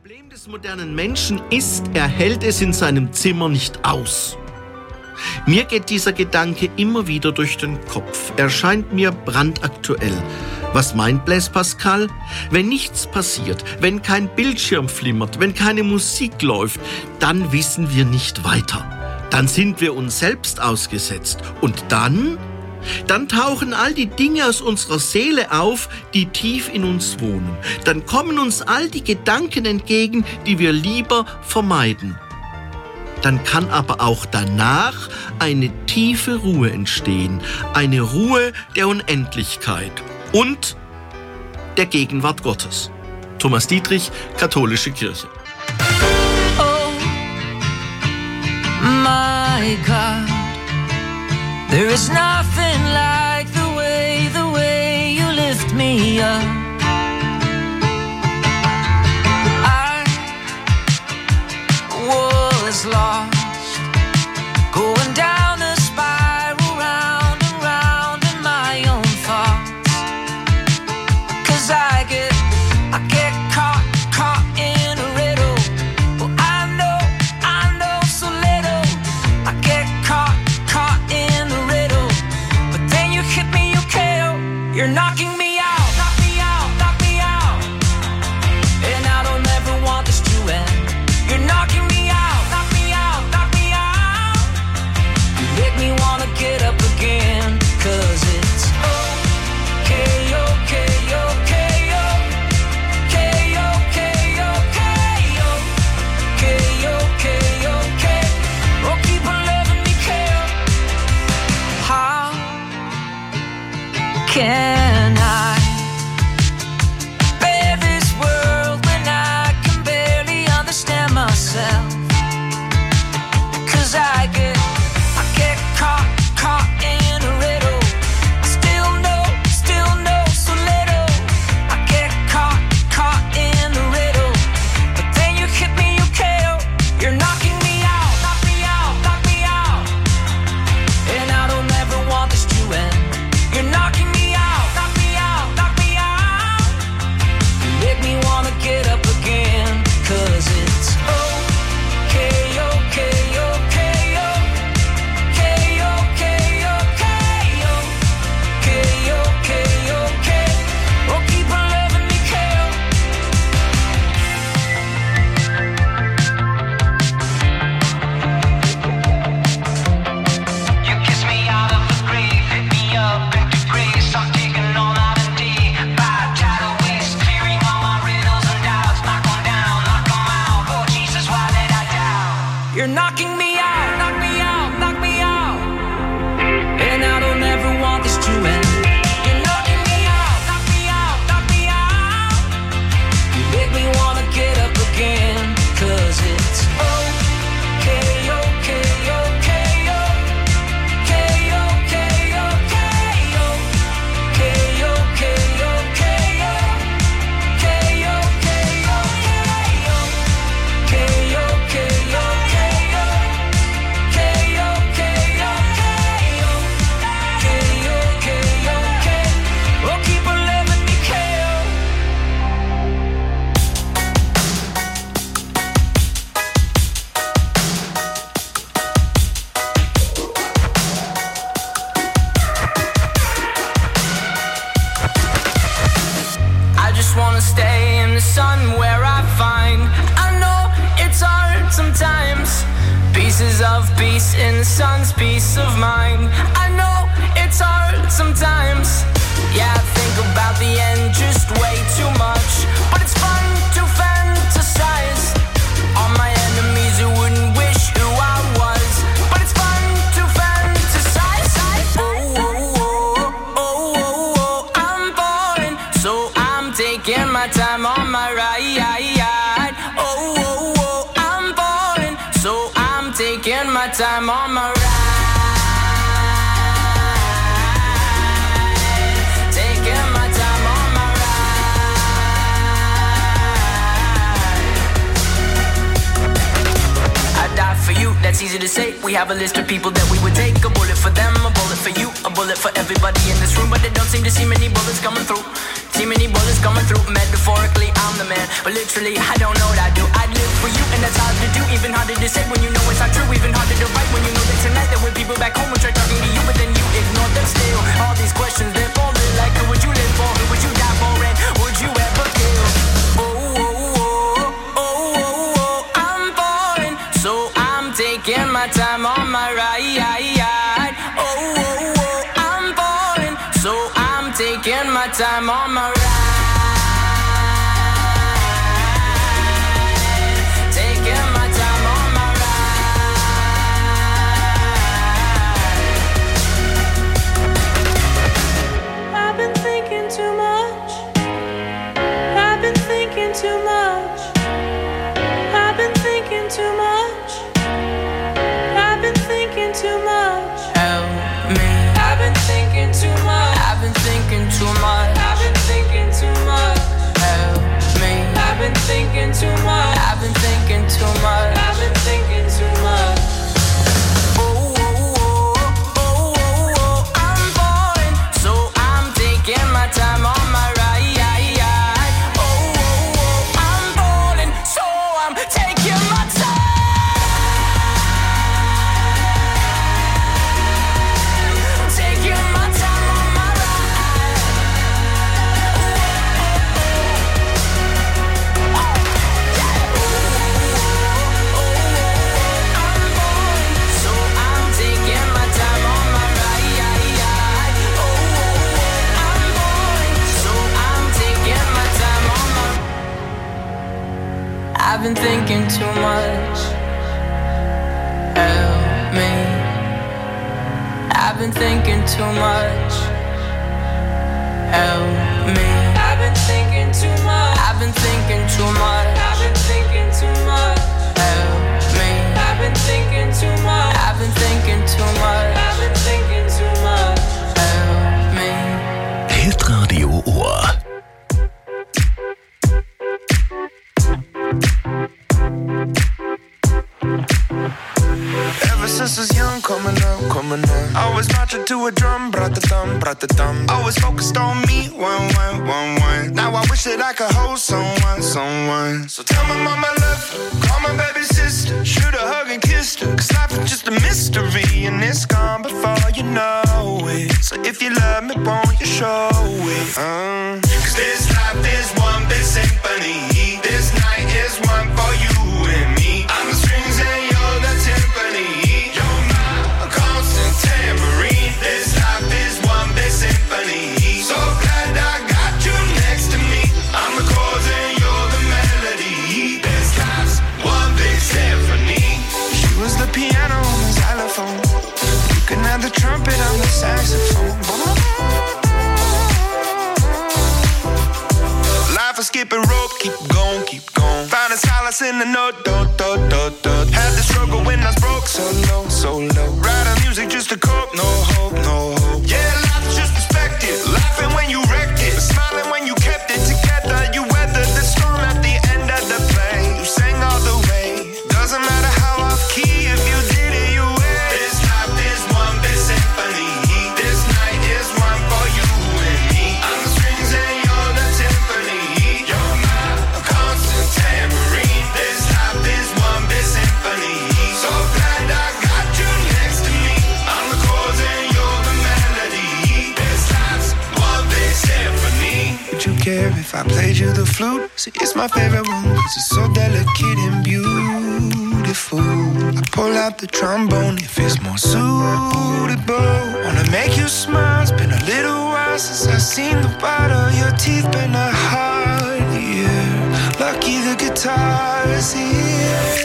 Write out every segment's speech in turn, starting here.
Problem des modernen Menschen ist, er hält es in seinem Zimmer nicht aus. Mir geht dieser Gedanke immer wieder durch den Kopf. Er scheint mir brandaktuell. Was meint Blaise Pascal? Wenn nichts passiert, wenn kein Bildschirm flimmert, wenn keine Musik läuft, dann wissen wir nicht weiter. Dann sind wir uns selbst ausgesetzt. Und dann tauchen all die Dinge aus unserer Seele auf, die tief in uns wohnen. Dann kommen uns all die Gedanken entgegen, die wir lieber vermeiden. Dann kann aber auch danach eine tiefe Ruhe entstehen. Eine Ruhe der Unendlichkeit und der Gegenwart Gottes. Thomas Dietrich, Katholische Kirche. Oh, my God. There is nothing like the way you lift me up. I was lost, going down a spiral, round and round in my own thoughts. 'Cause I get caught in a riddle. Well, I know so little. I get caught in the riddle. But then you hit me, you KO. You're knocking me out, knock me out, knock me out. And I don't ever want this to end. You're knocking me out, knock me out, knock me out. You make me wanna get up again. 'Cause it's okay, okay, okay, okay, okay, okay, okay, okay, okay. Oh, keep on loving me, KO. How can I bear this world when I can barely understand myself? 'Cause I get caught in a riddle. I still know so little. I get caught in a riddle. But then you hit me, you KO. You're knocking me out, knock me out, knock me out. And I don't ever want this to end. You're knocking me out, knock me out, knock me out. You make me wanna get up again. 'Cause it's okay, okay, okay, okay, okay, okay, okay, okay, okay. Oh, keep on loving me, KO. You kiss me out of the grave, hit me up into grace. I'm taking all out of day. By tidal waves, clearing all my riddles and doubts. Knock 'em down, knock 'em out. Oh Jesus, why did I doubt? You're knocking me out, knock me out, knock me out. And I don't ever want this to end. You're knocking me out, knock me out, knock me out. You make me wanna get up again. 'Cause it's okay, okay, okay, okay, okay, okay, okay, okay, okay, okay, okay, oh, keep on loving me, KO. I just wanna stay in the sun where I find. I know it's hard sometimes. Pieces of peace in the sun's peace of mind. I know it's hard sometimes. Yeah, I think about the end just way too much. But it's fun to fantasize. All my enemies who wouldn't wish who I was. But it's fun to fantasize. Oh, oh, oh, oh, oh, oh, I'm falling. So I'm taking my time on my ride. Oh, oh, oh, I'm falling. So I'm taking my time on my ride. Taking my time on my ride. I die for you, that's easy to say. We have a list of people that we would take. A bullet for them, a bullet for you, a bullet for everybody in this room. But they don't seem to see many bullets coming through. See many bullets coming through. Metaphorically, I'm the man, but literally, I don't know what I do. for you, and that's hard to do. Even harder to say when you know it's not true. Even harder to write when you know that tonight there were people back home who tried talking to you, but then you ignore them still. All these questions they're falling like, who would you live for? Who would you die for? And would you ever kill? I'm falling, so I'm taking my time on my ride. I'm falling, so I'm taking my time on my ride. Taking my time on my ride. I've been thinking too much. I've been thinking too much. I've been thinking too much. I've been thinking too much. Help me. I've been thinking too much. I've been thinking too much. I've been thinking too much. Help me. I've been thinking too much. I've been thinking too much. I've been thinking too much. I'm falling, so I'm taking my time on my ride. I'm falling, so I'm taking my time. Taking my time on my ride. I'm falling, so I'm taking my time on my ride. I'm falling, so I'm taking my time on my. I've been thinking too much. Help me. I've been thinking too much. Help me. I've been thinking too much. I've been thinking too much. I've been thinking too much. Help me. I've been thinking too much. I've been thinking too much. I've been thinking too much. Help me. Hitradio Ohr. Ever since I was young, coming up. Always marching to a drum, brat-a-dum. Always focused on me, one. Now I wish that I could hold someone. So tell my mama I love her, call my baby sister, shoot a hug and kiss her. Cause life is just a mystery and it's gone before you know it. So if you love me, won't you show it? Cause this life is one big symphony. This night is one for you and me. I'm the strings and you're the timpani. You're my constant tambourine. This life is one big symphony. So glad I got you next to me. I'm the chords and you're the melody. This life's one big symphony. She was the piano and the xylophone. You can have the trumpet, I'm the saxophone. Life is skipping rope, keep going. Finding solace in the note, do. Had the struggle when I was broke, so low. Writing music just to cope, no hope. Yeah, life's just perspective. Laughing when you wrecked it, smiling when you kept it together. You weathered the storm at the end of the play. You sang all the way. Doesn't matter how off key, if you did it, you win. This life is one big symphony. This night is one for you and me. I'm the strings and you're the timpani. You're my constant tambourine. This life is one big symphony. So glad I got you next to me. I'm the chords and you're the melody. This life's one big symphony. Would you care if I played you the flute? See, it's my favorite one, cause it's so delicate and beautiful. I pull out the trombone if it's more suitable. Wanna make you smile, it's been a little while since I've seen the white of your teeth. Been a hard year, lucky the guitar is here.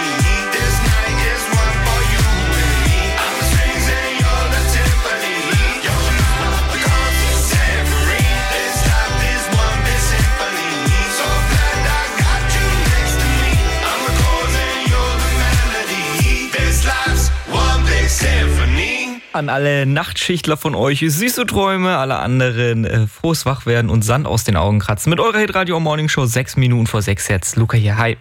This night is one for you and me. I'm the strings and you're the timpani. An alle Nachtschichtler von euch süße Träume, alle anderen frohes Wachwerden und Sand aus den Augen kratzen. Mit eurer Hitradio Morning Show 6 Minuten vor 6 jetzt. Luca hier, hi.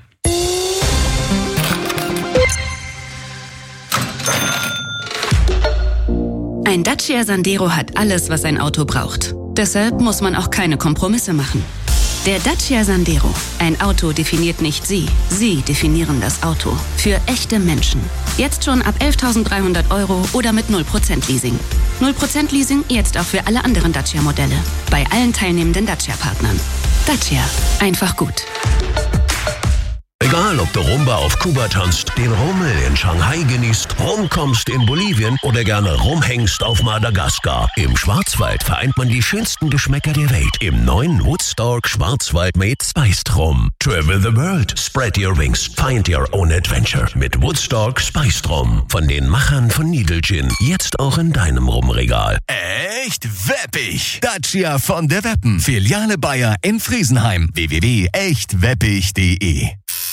Ein Dacia Sandero hat alles, was ein Auto braucht. Deshalb muss man auch keine Kompromisse machen. Der Dacia Sandero. Ein Auto definiert nicht Sie. Sie definieren das Auto. Für echte Menschen. Jetzt schon ab 11.300 € oder mit 0% Leasing. 0% Leasing jetzt auch für alle anderen Dacia-Modelle. Bei allen teilnehmenden Dacia-Partnern. Dacia. Einfach gut. Egal, ob du Rumba auf Kuba tanzt, den Rummel in Shanghai genießt, rumkommst in Bolivien oder gerne rumhängst auf Madagaskar. Im Schwarzwald vereint man die schönsten Geschmäcker der Welt im neuen Woodstock Schwarzwald Made Spiced Rum. Travel the world, spread your wings, find your own adventure mit Woodstock Spiced Rum. Von den Machern von Needle Gin, jetzt auch in deinem Rumregal. Echt weppig! Dacia von der Weppen. Filiale Bayer in Friesenheim. www.echtweppig.de.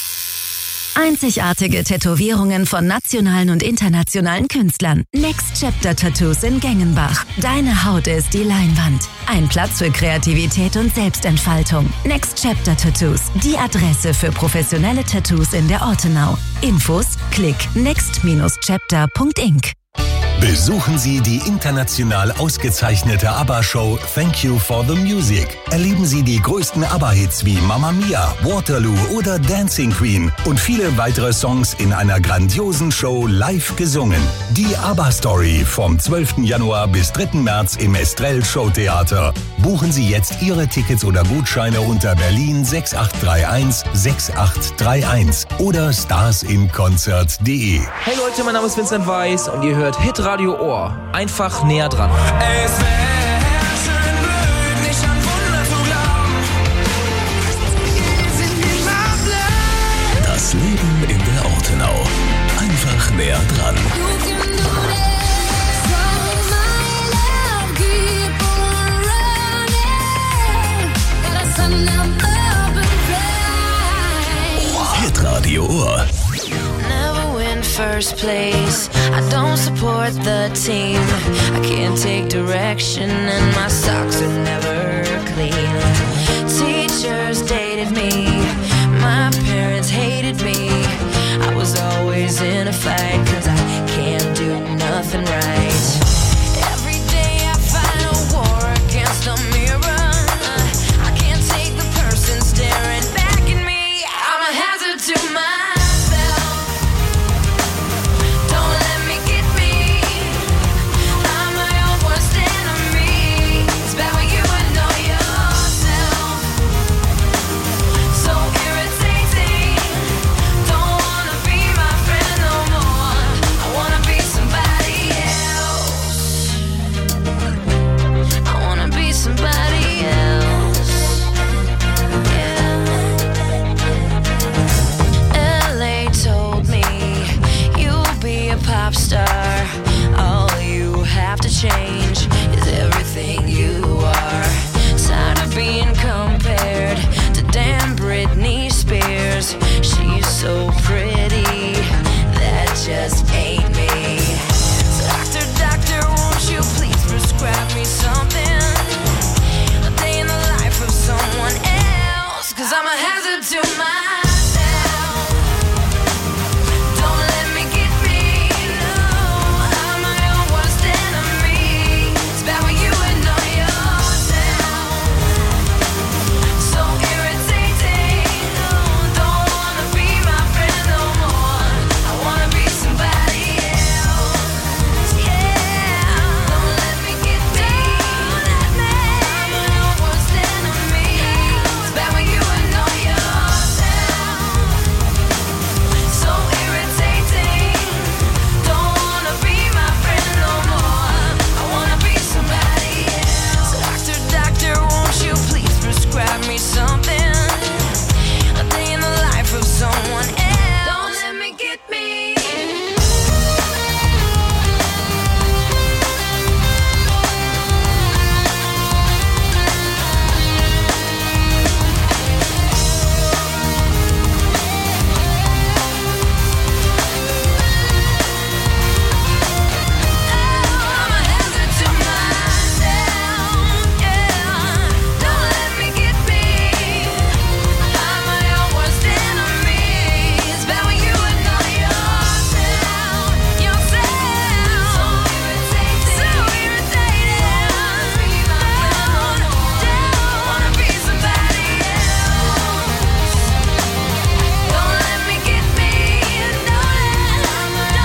Einzigartige Tätowierungen von nationalen und internationalen Künstlern. Next Chapter Tattoos in Gengenbach. Deine Haut ist die Leinwand. Ein Platz für Kreativität und Selbstentfaltung. Next Chapter Tattoos. Die Adresse für professionelle Tattoos in der Ortenau. Infos: klick next-chapter.inc. Besuchen Sie die international ausgezeichnete ABBA-Show Thank You for the Music. Erleben Sie die größten ABBA-Hits wie Mamma Mia, Waterloo oder Dancing Queen und viele weitere Songs in einer grandiosen Show live gesungen. Die ABBA-Story vom 12. Januar bis 3. März im Estrell Showtheater. Buchen Sie jetzt Ihre Tickets oder Gutscheine unter Berlin 6831 6831 oder starsinconcert.de. Hey Leute, mein Name ist Vincent Weiss und ihr hört Hitradio Ohr. Einfach näher dran. Es wär schön blöd, nicht an Wunder zu glauben. Wir sind immer blöd. Das Leben in der Ortenau. Einfach näher dran. You can do this. So my love, keep on running. Let us sun up and fly. Hitradio Ohr. Never win first place. I don't support the team. I can't take direction and my socks are never clean. Teachers dated me. My parents hated me. I was always in a fight 'cause I can't do nothing right.